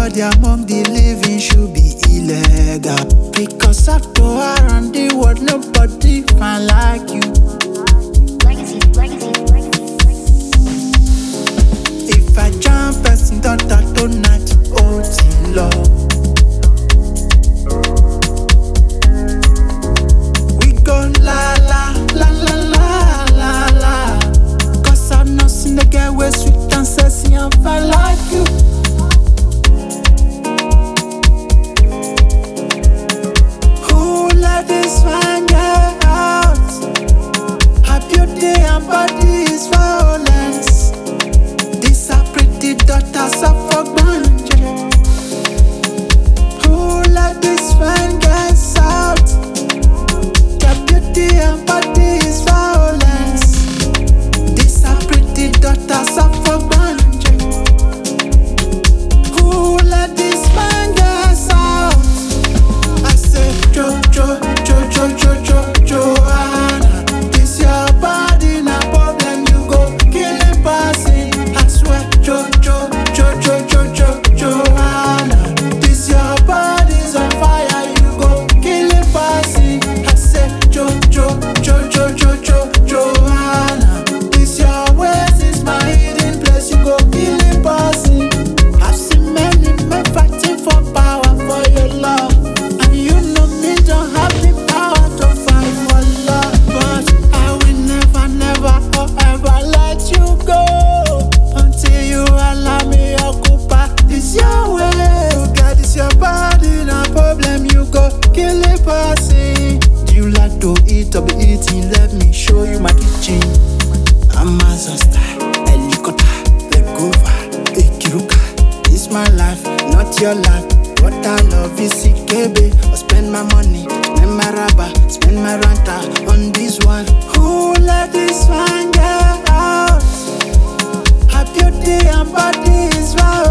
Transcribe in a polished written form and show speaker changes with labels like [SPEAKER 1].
[SPEAKER 1] Nobody among the living should be illegal, because after around the world nobody find like you. If I jump person don't tonight, oh till love. We go la la la la la la la, cause I've not seen the girl where sweet and sexy and fine like you. Who let this fine girl out? Her beauty and body is violence. These are pretty daughters of Ogbanje. Who let this fine girls out? Their beauty and body is violence. These are pretty daughters of Ogbanje. Who let this fine girls out? I say Joanna, this your body na problem, you go kill it passing. I swear Joanna, this your body's on fire, you go kill it passing. I say Joanna, this your waist is my hidden place, you go kill it passing. I've seen many men fighting for power for your love, and you know me don't have the power to fight for love. But I will never, never, or ever let you go until you allow me occupy this your way. You got this your body, no problem, you go kill it passing. Do you like to eat or be eating? Let me show you my kitchen. Amazon style, helicopter, legova, ekiruka. It's my life, not your life. What I love is CKB. I spend my money, spend my rubber, spend my ranta on this one. Who let this fine girl out? Her beauty and body is violent.